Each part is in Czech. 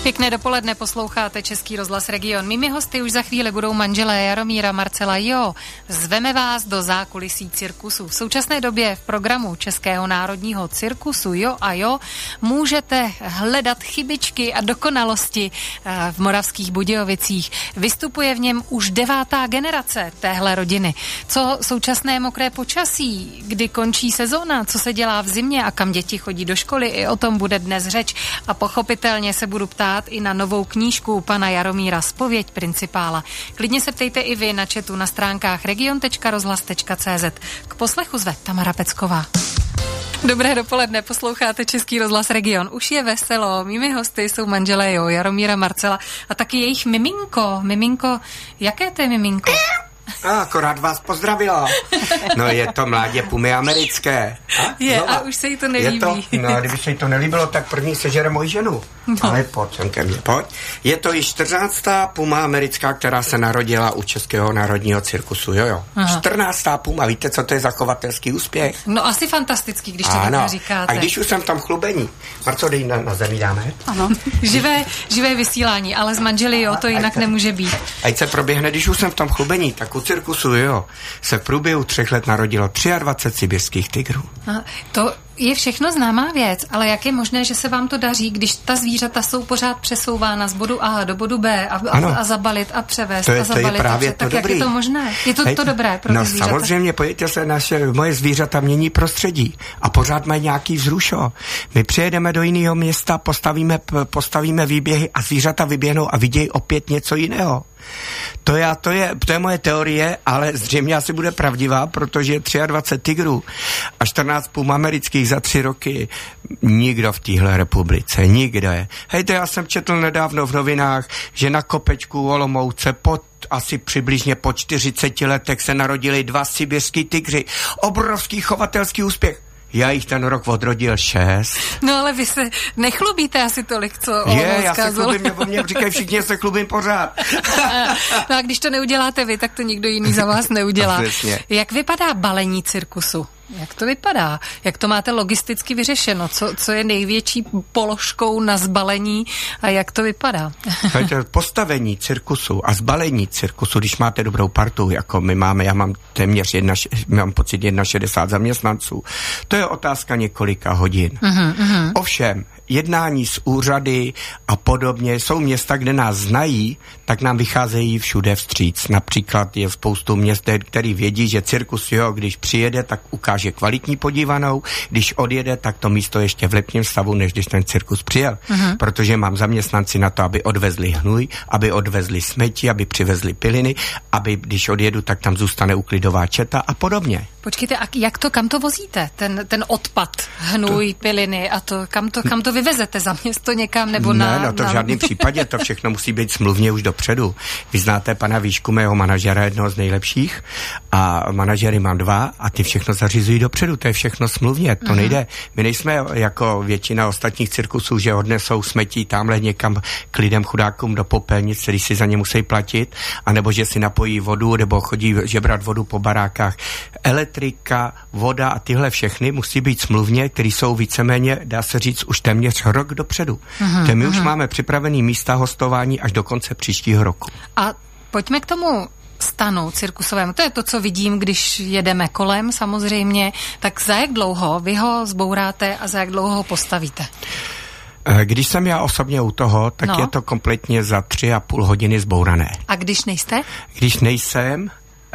Pěkné dopoledne, posloucháte Český rozhlas Region. Mými hosty už za chvíli budou manželé Jaromíra, Marcela. Jo, zveme vás do zákulisí cirkusu. V současné době v programu Českého národního cirkusu Jo a Jo můžete hledat chybičky a dokonalosti v Moravských Budějovicích. Vystupuje v něm už 9. generace téhle rodiny. Co současné mokré počasí, kdy končí sezóna, co se dělá v zimě a kam děti chodí do školy, i o tom bude dnes řeč. A pochopitelně se budu ptát i na novou knížku pana Jaromíra Zpověď principála. Klidně se ptejte i vy na chatu na stránkách region.rozhlas.cz. K poslechu zve Tamara Pecková. Dobré dopoledne, posloucháte Český rozhlas Region. Už je veselo, mými hosty jsou manželé Jo, Jaromíra, Marcela a taky jejich miminko. Miminko, jaké to je miminko? Akorát vás pozdravila. No je to mládě pumy americké. A už se jí to nelíbí. Kdyby se jí to nelíbilo, tak první sežere moji ženu. No. Ale pojď sem ke mně, pojď. Je to již 14. puma americká, která se narodila u Českého národního cirkusu. Jo. Aha. 14. puma, víte, co to je za chovatelský úspěch? No asi fantastický, když to tak říkáte. A když už jsem tam chlubení. Marco, dej na zemi dáme? Ano. živé vysílání, ale s manželi Jo, to jinak nemůže být. Ať se proběhne, když už jsem v tom chlubení, tak u cirkusu Jo se v průběhu 3 let narodilo 23 sibirských tigrů. To je všechno známá věc, ale jak je možné, že se vám to daří, když ta zvířata jsou pořád přesouvána z bodu A do bodu B a zabalit a převést a zabalit. To je právě to tak dobrý. Jak je to možné? Je to dobré pro ty zvířata? Samozřejmě, pojďte se, moje zvířata mění prostředí a pořád mají nějaký vzrušo. My přijedeme do jiného města, postavíme výběhy a zvířata vyběhnou a vidějí opět něco jiného. To je moje teorie, ale zřejmě asi bude pravdivá, protože 23 tigrů a 14 pum amerických za 3 roky nikdo v téhle republice, nikde. Hejte, já jsem četl nedávno v novinách, že na kopečku Olomouce asi přibližně po 40 letech se narodili 2 sibirský tigři. Obrovský chovatelský úspěch. Já jich ten rok odrodil 6. No ale vy se nechlubíte asi tolik, co já se chlubím, nebo mě říkají všichni, se chlubím pořád. No a když to neuděláte vy, tak to nikdo jiný za vás neudělá. Jak vypadá balení cirkusu? Jak to vypadá? Jak to máte logisticky vyřešeno? Co je největší položkou na zbalení a jak to vypadá? Postavení cirkusu a zbalení cirkusu, když máte dobrou partu, jako my máme, já mám téměř mám pocit 61 zaměstnanců, to je otázka několika hodin. Ovšem, jednání s úřady a podobně, jsou města, kde nás znají, tak nám vycházejí všude vstříc. Například je spoustu měst, který vědí, že cirkus Jo, když přijede, tak ukáže kvalitní podívanou, když odjede, tak to místo ještě v lepším stavu, než když ten cirkus přijel. Protože mám zaměstnanci na to, aby odvezli hnůj, aby odvezli smeti, aby přivezli piliny, aby když odjedu, tak tam zůstane uklidová četa a podobně. Počkejte, a kam to vozíte? Ten odpad, hnůj, piliny a to, kam to vyvezete za město někam nebo Ne, to v žádném případě, to všechno musí být smluvně už dopředu. Vy znáte pana Výšku, mého manažera, jednoho z nejlepších, a manažery mám 2 a ty všechno zařizují dopředu, to je všechno smluvně, to nejde. My nejsme jako většina ostatních cirkusů, že odnesou smetí tamhle někam k lidem chudákům do popelnic, který si za ně musí platit, anebo že si napojí vodu, nebo chodí žebrat vodu po barákách. Elektrika, voda a tyhle všechny musí být smluvně, které jsou víceméně, dá se říct, už téměř rok dopředu. My už máme připravený místa hostování až do konce příštího roku. A pojďme k tomu stanu cirkusovému. To je to, co vidím, když jedeme kolem samozřejmě. Tak za jak dlouho vy ho zbouráte a za jak dlouho ho postavíte? Když jsem já osobně u toho, tak je to kompletně za 3,5 hodiny zbourané. A když nejste? Když nejsem,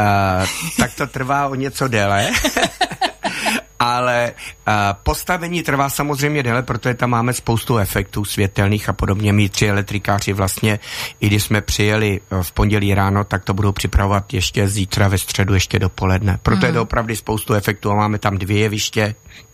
tak to trvá o něco déle. Ale postavení trvá samozřejmě déle, protože tam máme spoustu efektů světelných a podobně. My 3 elektrikáři vlastně, i když jsme přijeli v pondělí ráno, tak to budou připravovat ještě zítra ve středu, ještě dopoledne. Proto je to opravdu spoustu efektů a máme tam 2 jeviště.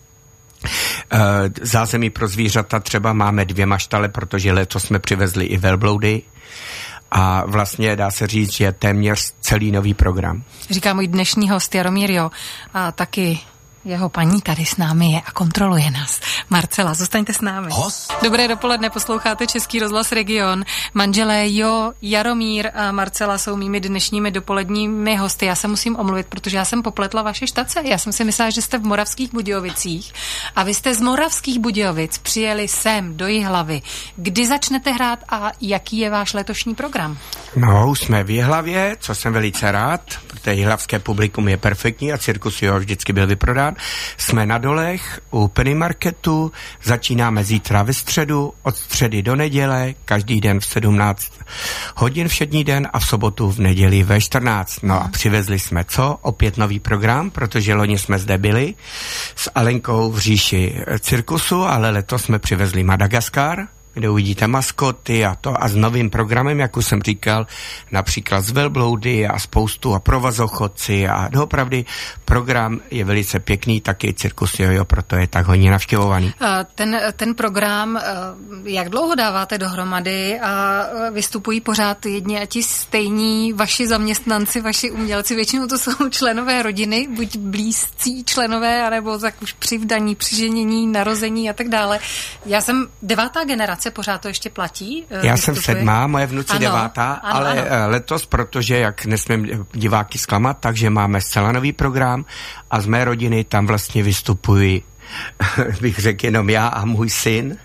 Zázemí pro zvířata třeba máme 2 maštale, protože letos jsme přivezli i velbloudy. A vlastně dá se říct, že téměř celý nový program. Říká můj dnešní host Jaromír Jo. A taky jeho paní tady s námi je a kontroluje nás. Marcela, zůstaňte s námi. Dobré dopoledne, posloucháte Český rozhlas Region. Manželé Jaromír a Marcela jsou mými dnešními dopoledními hosty. Já se musím omluvit, protože já jsem popletla vaše štace. Já jsem si myslela, že jste v Moravských Budějovicích a vy jste z Moravských Budějovic přijeli sem do Jihlavy. Kdy začnete hrát a jaký je váš letošní program? No, jsme v Jihlavě, co jsem velice rád, protože jihlavské publikum je perfektní a cirkus jo vždycky byl vyprodán. Jsme na Dolech u Penny Marketu, začínáme zítra ve středu, od středy do neděle, každý den v 17 hodin všední den a v sobotu v neděli ve 14. No a přivezli jsme co? Opět nový program, protože loni jsme zde byli s Alenkou v říši cirkusu, ale letos jsme přivezli Madagaskar, kde uvidíte maskoty a to a s novým programem, jak už jsem říkal, například z velbloudy a spoustu a provazochodci a doopravdy program je velice pěkný, taky cirkus jo, proto je tak hodně navštěvovaný. Ten program, jak dlouho dáváte dohromady a vystupují pořád jedni a ti stejní vaši zaměstnanci, vaši umělci, většinou to jsou členové rodiny, buď blízcí členové, anebo tak už přivdaní, přiženění, narození a tak dále. Já jsem 9. generace, pořád to ještě platí? Já jsem 7, moje vnuci 9, ale letos, protože jak nesmím diváky zklamat, takže máme zcela nový program a z mé rodiny tam vlastně vystupuji, bych řekl, jenom já a můj syn.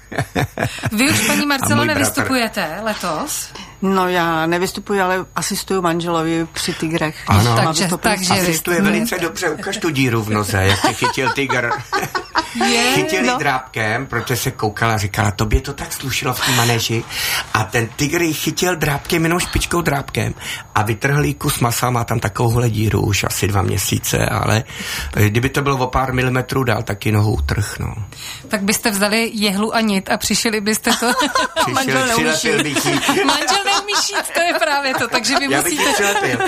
Vy už, paní Marcelo, nevystupujete letos? No, já nevystupuji, ale asistuju manželovi při Tigrech. Ano, takže asistuje velice dobře, ukaž tu díru v noze, jak tě chytil tygr. Chytili drápkem, protože se koukala a říkala, tobě to tak slušilo v té manéži a ten tygr ji chytil drápkem, jenom špičkou drápkem a vytrhl jí kus masa, má tam takovouhle díru už asi 2 měsíce, ale kdyby to bylo o pár milimetrů dál, taky nohou utrh, no. Tak byste vzali jehlu a nit a přišli byste to... Přilepil bych jí. Manžel neumí šít, to je právě to, takže vy musíte...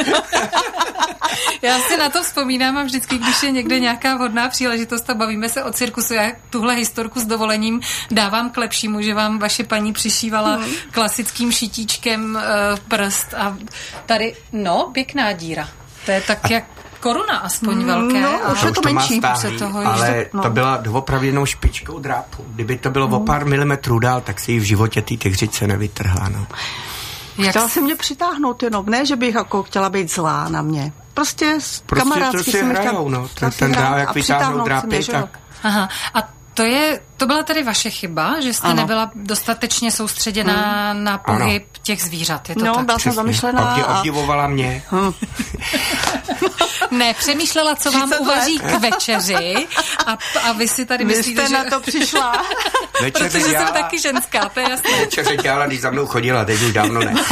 Já si na to vzpomínám a vždycky, když je někde nějaká vhodná příležitost a bavíme se o cirkusu, já tuhle historku s dovolením dávám k lepšímu, že vám vaše paní přišívala klasickým šitíčkem prst a tady, no, pěkná díra. To je tak jak koruna aspoň velké. No, už je to menší. Ale to byla doopravděnou špičkou drápu. Kdyby to bylo o pár milimetrů dál, tak si ji v životě té tygřice nevytrhla, no. Chtěla si mě přitáhnout jenom, ne, že bych jako chtěla být zlá na mě. Prostě kamarádsky si hrajou, no. Ten dá, jak vytáhnout drápy, tak... Aha, a to byla tedy vaše chyba, že jste nebyla dostatečně soustředěná na pohyb těch zvířat, je to tak? Byla jsem zamýšlená. Obdivovala mě. Ne, přemýšlela, co vám uvaří k večeři a vy si tady myslíte, že... na to přišla. Protože jsem taky ženská, to je jasné. Večeře dělala, když za mnou chodila, teď už dávno ne.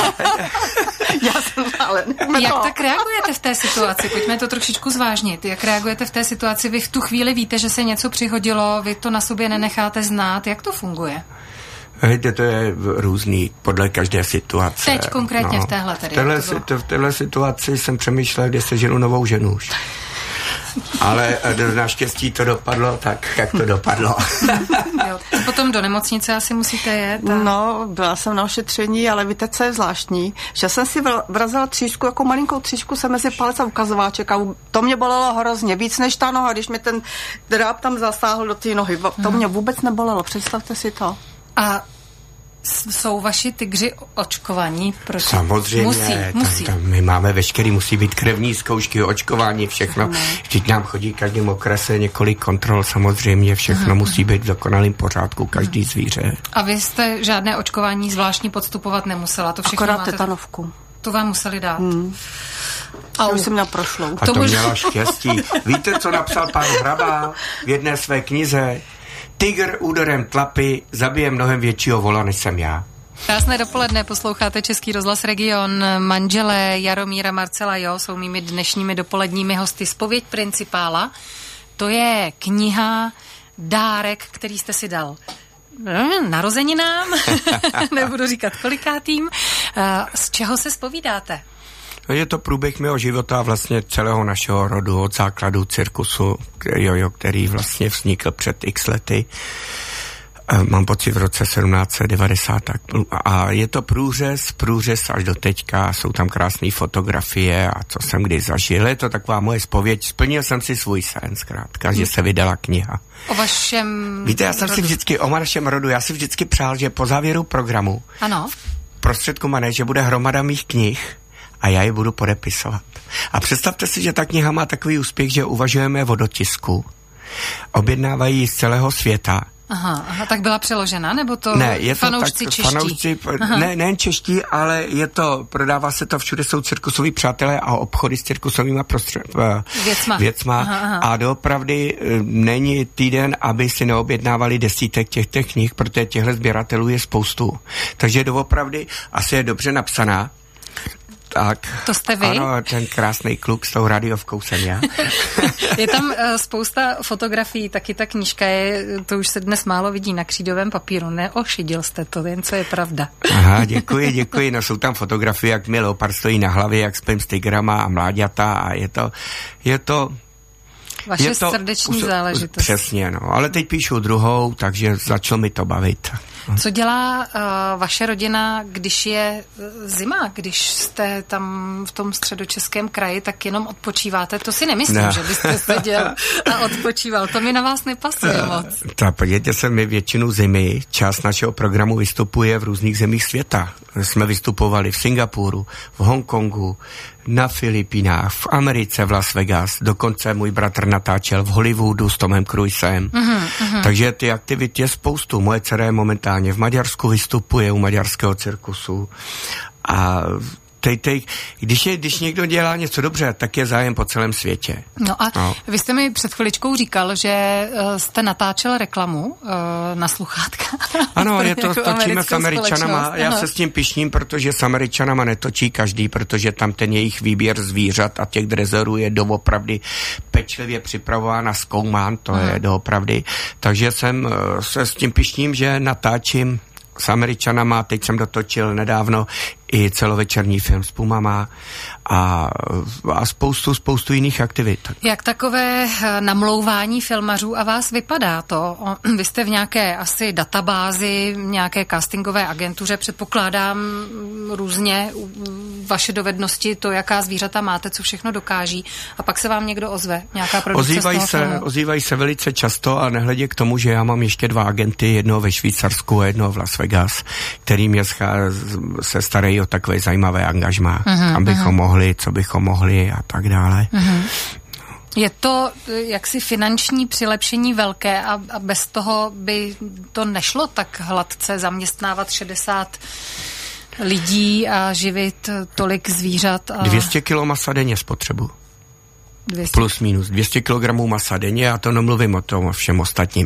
Jak tak reagujete v té situaci? Pojďme to trošičku zvážnit. Jak reagujete v té situaci? Vy v tu chvíli víte, že se něco přihodilo, vy to na sobě nenecháte znát. Jak to funguje? To je různý podle každé situace. Teď konkrétně v téhle tedy. V téhle situaci jsem přemýšlel, kde se ženu novou ženu už. Ale naštěstí to dopadlo tak, jak to dopadlo. Jo. Potom do nemocnice asi musíte jet. No, byla jsem na ošetření, ale víte, co je zvláštní? Že jsem si vrazila tříšku, jako malinkou tříšku se mezi palec a ukazováček a to mě bolelo hrozně, víc než ta noha, když mi ten dráp tam zasáhl do té nohy. To mě vůbec nebolelo, představte si to. A jsou vaši tygři očkovaní? Samozřejmě, musí. Tam my máme veškerý, musí být krevní zkoušky, očkování, všechno. Vždyť nám chodí každým okrese několik kontrol, samozřejmě všechno musí být v dokonalém pořádku, každý zvíře. A vy jste žádné očkování zvláštní podstupovat nemusela? To všechno akorát tetanovku. To vám museli dát. Já už jsem měla prošlou. A to měla štěstí. Víte, co napsal pan Hrabal v jedné své knize? Tygr úderem tlapy zabije mnohem většího vola, než jsem já. Krásné dopoledne, posloucháte Český rozhlas Region. Manželé Jaromíra Marcela jsou mými dnešními dopoledními hosty. Zpověď principála, to je kniha, dárek, který jste si dal narozeninám, nebudu říkat kolikátým. Z čeho se zpovídáte? Je to průběh mého života a vlastně celého našeho rodu od základu cirkusu, který vlastně vznikl před x lety. Mám pocit v roce 1790. Tak. A je to průřez až do teďka. Jsou tam krásné fotografie a co jsem kdy zažil. Je to taková moje zpověď. Splnil jsem si svůj sen, zkrátka, že se vydala kniha. O vašem Víte, já jsem si vždycky, o našem rodu, já si vždycky přál, že po závěru programu prostředku mané, že bude hromada mých knih a já je budu podepisovat. A představte si, že ta kniha má takový úspěch, že uvažujeme o dotisku. Objednávají z celého světa. Aha, tak byla přeložena, nebo to ne, je to fanoušci tak, čeští? Fanoušci, nejen čeští, ale prodává se to, všude jsou cirkusoví přátelé a obchody s cirkusovými věcma. Aha. A doopravdy není týden, aby si neobjednávali desítek těch knih, protože těchto sběratelů je spoustu. Takže doopravdy asi je dobře napsaná. Tak, to jste vy? Ano, ten krásný kluk s tou radiovkou jsem já. Je tam spousta fotografií, taky ta knížka je, to už se dnes málo vidí na křídovém papíru. Neošidil jste to, jen co je pravda. Aha, děkuji. No jsou tam fotografie, jak mi leopard stojí na hlavě, jak spím s tigrama a mláďata a je to vaše srdeční záležitost. Přesně, no. Ale teď píšu druhou, takže začalo mi to bavit. Co dělá vaše rodina, když je zima, když jste tam v tom středočeském kraji, tak jenom odpočíváte? To si nemyslím, že byste seděl a odpočíval. To mi na vás nepasuje moc. Podívejte se, my většinu zimy, část našeho programu vystupuje v různých zemích světa. Jsme vystupovali v Singapuru, v Hongkongu, na Filipínách, v Americe, v Las Vegas. Dokonce můj bratr natáčel v Hollywoodu s Tomem Cruisem. Takže ty aktivity je spoustu. Moje dcera je momentálně v Maďarsku, vystupuje u maďarského cirkusu. A když někdo dělá něco dobře, tak je zájem po celém světě. Vy jste mi před chviličkou říkal, že jste natáčel reklamu na sluchátka. Ano, točíme s Američanama. Já se s tím pyšním, protože s Američanama netočí každý, protože tam ten jejich výběr zvířat a těch drezerů je doopravdy pečlivě připravován a zkoumán, to je doopravdy. Takže jsem se s tím pyšním, že natáčím s Američanama, teď jsem dotočil nedávno i celovečerní film s pumama a spoustu jiných aktivit. Jak takové namlouvání filmařů a vás vypadá to? Vy jste v nějaké asi databázi, nějaké castingové agentuře, předpokládám různě vaše dovednosti, to, jaká zvířata máte, co všechno dokáží, a pak se vám někdo ozve, nějaká produkce Ozývají se velice často a nehledě k tomu, že já mám ještě 2 agenty, jednoho ve Švýcarsku a jednoho v Las Vegas, který mě se starají o takové zajímavé angažmá, abychom mohli, co bychom mohli a tak dále. Je to jaksi finanční přilepšení velké a bez toho by to nešlo tak hladce zaměstnávat 60 lidí a živit tolik zvířat. 200 kg masa denně spotřebu. Plus minus 200 kg masa denně, a to nemluvím o tom všem ostatním.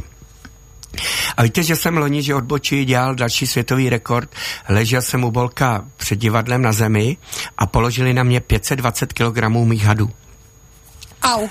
A víte, že jsem loni, že odbočí dělal další světový rekord. Ležel jsem u Bolka před divadlem na zemi a položili na mě 520 kg mých hadů. Au.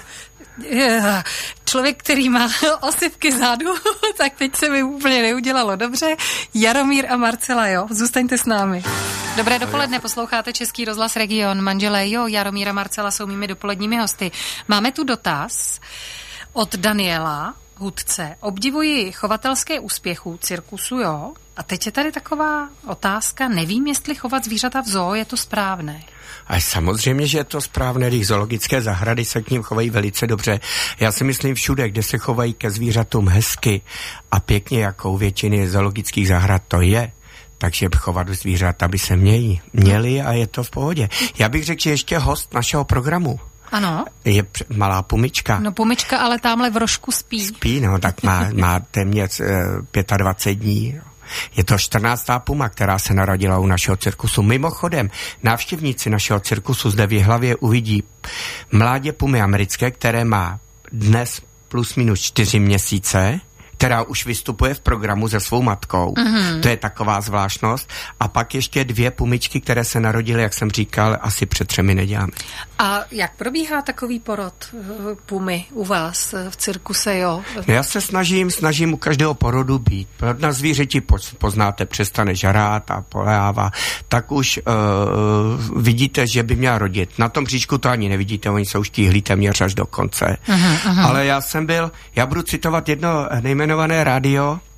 Člověk, který má osypky zádu, tak teď se mi úplně neudělalo dobře. Jaromír a Marcela, jo, zůstaňte s námi. Dobré dopoledne, posloucháte Český rozhlas Region. Manželé, jo, Jaromír a Marcela jsou mými dopoledními hosty. Máme tu dotaz od Daniela, hudce. Obdivuji chovatelské úspěchu cirkusu, jo. A teď je tady taková otázka, nevím, jestli chovat zvířata v zoo je to správné. A samozřejmě, že je to správné, když zoologické zahrady se k ním chovají velice dobře. Já si myslím všude, kde se chovají ke zvířatům hezky a pěkně, jako u většiny zoologických zahrad to je, takže chovat zvířata by se měli a je to v pohodě. Já bych řekl, že ještě host našeho programu. Ano. Je malá pumička. No pumička, ale tamhle v rožku spí. Spí, no, tak má téměř 25 dní. Je to 14. puma, která se narodila u našeho cirkusu. Mimochodem, návštěvníci našeho cirkusu zde v Jihlavě uvidí mládě pumy americké, které má dnes plus minus 4 měsíce, která už vystupuje v programu se svou matkou. To je taková zvláštnost. A pak ještě 2 pumičky, které se narodily, jak jsem říkal, asi před 3 nedělami. A jak probíhá takový porod pumy u vás v cirkuse, jo? Já se snažím u každého porodu být. Na zvířeti poznáte, přestane žrát a poléhává, tak už vidíte, že by měla rodit. Na tom bříšku to ani nevidíte, oni jsou štíhlí téměř až do konce. Ale já budu citovat jedno nejmenované rádio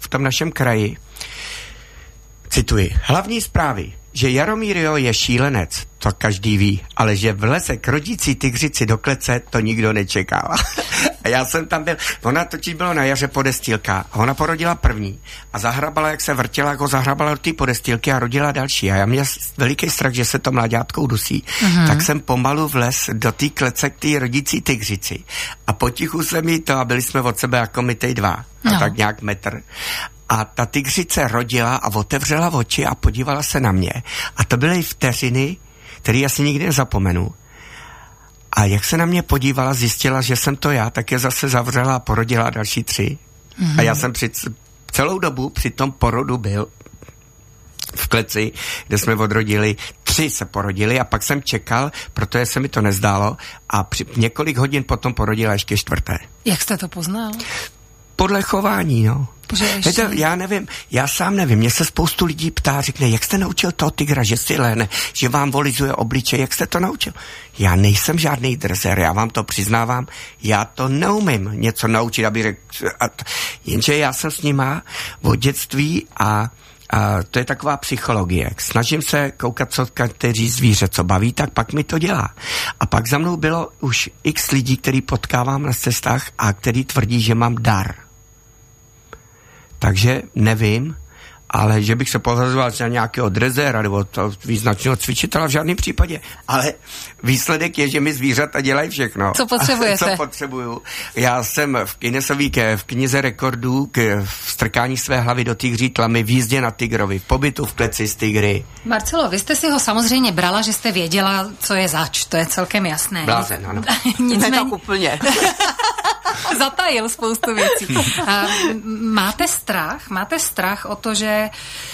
v tom našem kraji. Cituji. Hlavní zprávy, že Jaromír Jo je šílenec, to každý ví, ale že vleze k rodící tygřici do klece, to nikdo nečekával. A já jsem tam byl, ona totiž bylo na jaře podestýlka a ona porodila první a zahrabala, jak se vrtěla, jako zahrabala do té podestýlky a rodila další. A já měl veliký strach, že se to mlaďátko udusí. Tak jsem pomalu vlez do té klece k té rodící tygřici. A potichu se mi to, a byli jsme od sebe jako my tej dva. A tak nějak metr. A ta tygřice rodila a otevřela oči a podívala se na mě. A to byly vteřiny, které asi nikdy nezapomenu. A jak se na mě podívala, zjistila, že jsem to já, tak je zase zavřela a porodila další 3. A já jsem celou dobu při tom porodu byl v kleci, kde jsme odrodili, 3 se porodili a pak jsem čekal, protože se mi to nezdálo a několik hodin potom porodila ještě 4. Jak jste to poznal? Podle chování, no. Já nevím, já sám nevím, mě se spoustu lidí ptá, řekne, jak jste naučil toho tygra, že si lehne, že vám volizuje obličej, jak jste to naučil? Já nejsem žádný drzer, já vám to přiznávám, já to neumím něco naučit, aby řekl, jenže já jsem s nima od dětství a to je taková psychologie. Snažím se koukat, co každý zvíře, co baví, tak pak mi to dělá. A pak za mnou bylo už x lidí, který potkávám na cestách a který tvrdí, že mám dar. Takže nevím, ale že bych se považoval za nějakého drezéra nebo význačného cvičitele v žádném případě. Ale výsledek je, že mi zvířata dělají všechno. Co potřebujete? Co potřebuju. Já jsem v knize rekordů v strkání své hlavy do tygří tlamy, v jízdě na tygrovi, v pobytu v kleci z tygry. Marcelo, vy jste si ho samozřejmě brala, že jste věděla, co je zač, to je celkem jasné. Blázen, ano. Nicméně... Tak úplně. Zatajil spoustu věcí. Máte strach o to, že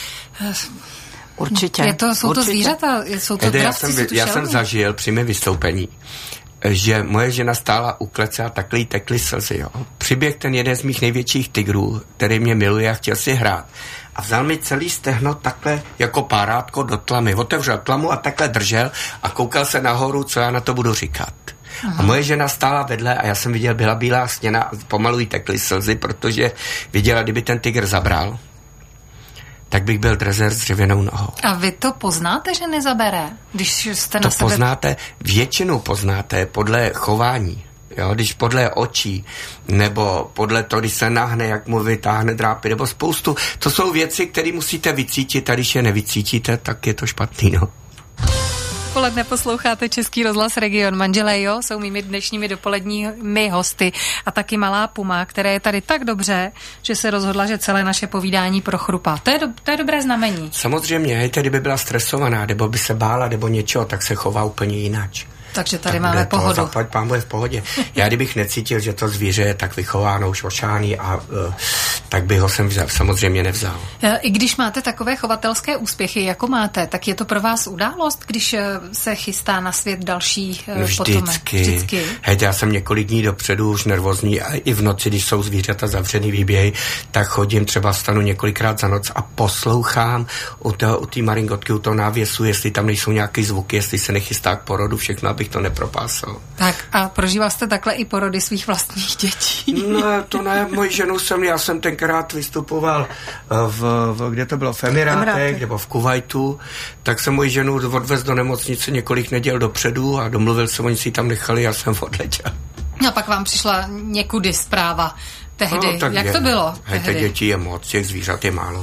určitě. Jsou to zvířata, jsou to dravci, já jsem zažil při mém vystoupení, že moje žena stála u klece a takhle jí tekly slzy. Jo. Přiběh ten jeden z mých největších tygrů, který mě miluje a chtěl si hrát. A vzal mi celý stehno takhle jako párátko do tlamy. Otevřel tlamu a takhle držel a koukal se nahoru, co já na to budu říkat. Aha. A moje žena stála vedle a já jsem viděl, byla bílá stěna a pomalu jí tekly slzy, protože viděla, kdyby ten tygr zabral, tak bych byl drezér s dřevěnou nohou. A vy to poznáte, že nezabere? Když jste na sebe... poznáte, většinu poznáte podle chování. Jo, když podle očí, nebo podle toho, když se nahne, jak mu vytáhne drápy, nebo spoustu. To jsou věci, které musíte vycítit a když je nevycítíte, tak je to špatný, no. Poledne posloucháte Český rozhlas Region. Manželé Jo jsou mými dnešními dopoledními hosty a taky malá Puma, která je tady tak dobře, že se rozhodla, že celé naše povídání prochrupá. To je dobré znamení. Samozřejmě, hejte, kdyby byla stresovaná, nebo by se bála, nebo něčeho, tak se chová úplně jináč. Takže tady máme pohodu. Pán bude v pohodě. Já kdybych necítil, že to zvíře je tak vychováno, už ošáný, tak bych ho sem samozřejmě nevzal. I když máte takové chovatelské úspěchy, jako máte, tak je to pro vás událost, když se chystá na svět další potomek? Vždycky. Hejte, já jsem několik dní dopředu už nervózní a i v noci, když jsou zvířata zavřený výběhy, tak chodím, třeba vstanu několikrát za noc a poslouchám u té maringotky, u toho návěsu, jestli tam nejsou nějaké zvuky, jestli se nechystá k porodu, všechno, abych to nepropásal. Tak a prožíval jste takhle i porody svých vlastních dětí? Ne, to ne, moji ženu já jsem tenkrát vystupoval kde to bylo, v Emirátech, nebo v Kuvajtu, tak jsem moji ženu odvez do nemocnice několik neděl dopředu a domluvil jsem, oni si tam nechali, já jsem odletěl. A pak vám přišla někudy zpráva tehdy. No, jak to bylo? Hejte, dětí je moc, těch zvířat je málo.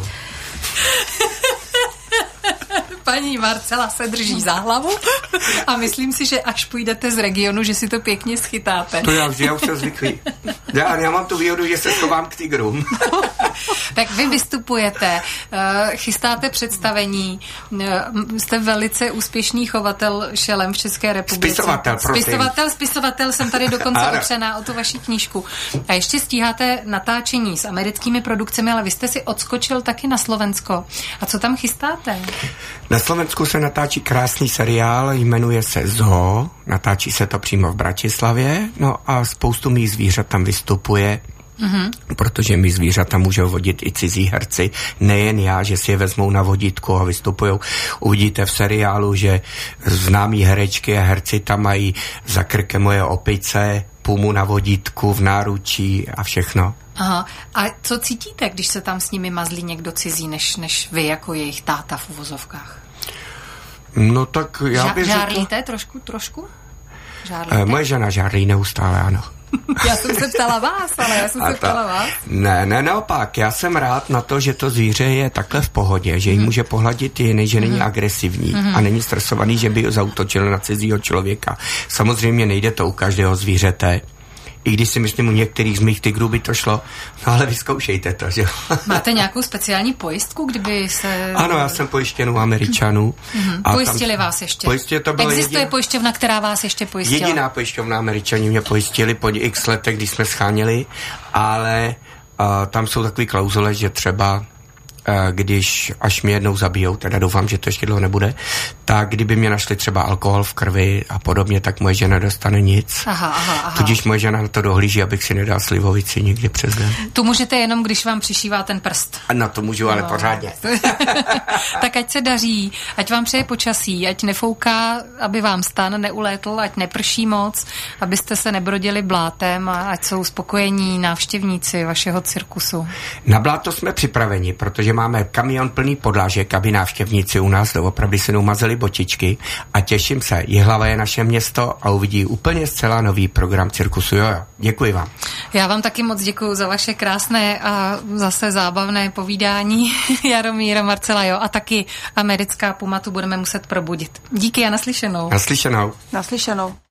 Paní Marcela se drží za hlavu a myslím si, že až půjdete z regionu, že si to pěkně schytáte. To já už jsem zvyklý. Já mám tu výhodu, že se schovám k tygrům. Tak vy vystupujete, chystáte představení, jste velice úspěšný chovatel šelem v České republice. Spisovatel, jsem tady dokonce opřená o tu vaši knížku. A ještě stíháte natáčení s americkými produkcemi, ale vy jste si odskočil taky na Slovensko. A co tam chystáte? Na Slovensku se natáčí krásný seriál, jmenuje se Zoo, natáčí se to přímo v Bratislavě, no a spoustu mých zvířat tam vystupuje, protože mých zvířata můžou vodit i cizí herci, nejen já, že si je vezmou na vodítku a vystupujou. Uvidíte v seriálu, že známí herečky a herci tam mají za krkem moje opice, pumu na vodítku, v náručí a všechno. Aha. A co cítíte, když se tam s nimi mazlí někdo cizí, než vy jako jejich táta v uvozovkách? No tak já bych žárlíte trošku? Žárlíte? Moje žena žárlí neustále, ano. Já jsem se ptala vás, Ne, naopak, já jsem rád na to, že to zvíře je takhle v pohodě, že ji může pohladit jiný, že není agresivní a není stresovaný, že by ho zaútočil na cizího člověka. Samozřejmě nejde to u každého zvířete, i když si myslím, u některých z mých tygrů by to šlo, no ale vyzkoušejte to, že? Máte nějakou speciální pojistku, kdyby se... Ano, já jsem pojištěn u Američanů. A pojistili vás ještě? Existuje pojišťovna, která vás ještě pojistila? Jediná pojišťovna, Američani mě pojistili po x letech, když jsme scháněli, ale tam jsou takové klauzule, že třeba až mě jednou zabijou, teda doufám, že to ještě dlouho nebude, tak kdyby mě našli třeba alkohol v krvi a podobně, tak moje žena dostane nic. Aha. Tudíž moje žena na to dohlíží, abych si nedal slivovici nikdy přes den. Tu můžete jenom, když vám přišívá ten prst. Na to můžu, ale pořádně. Tak ať se daří, ať vám přeje počasí, ať nefouká, aby vám stan neulétl, ať neprší moc, abyste se nebrodili blátem a ať jsou spokojení návštěvníci vašeho cirkusu. Na bláto jsme připraveni, protože máme kamion plný podlážek, aby návštěvníci u nás doopravdy se mazali botičky a těším se. Jihlava je naše město a uvidí úplně zcela nový program cirkusu Jojo. Děkuji vám. Já vám taky moc děkuji za vaše krásné a zase zábavné povídání. Jaromíra, Marcela, jo, a taky americká puma tu budeme muset probudit. Díky a naslyšenou. Naslyšenou. Naslyšenou.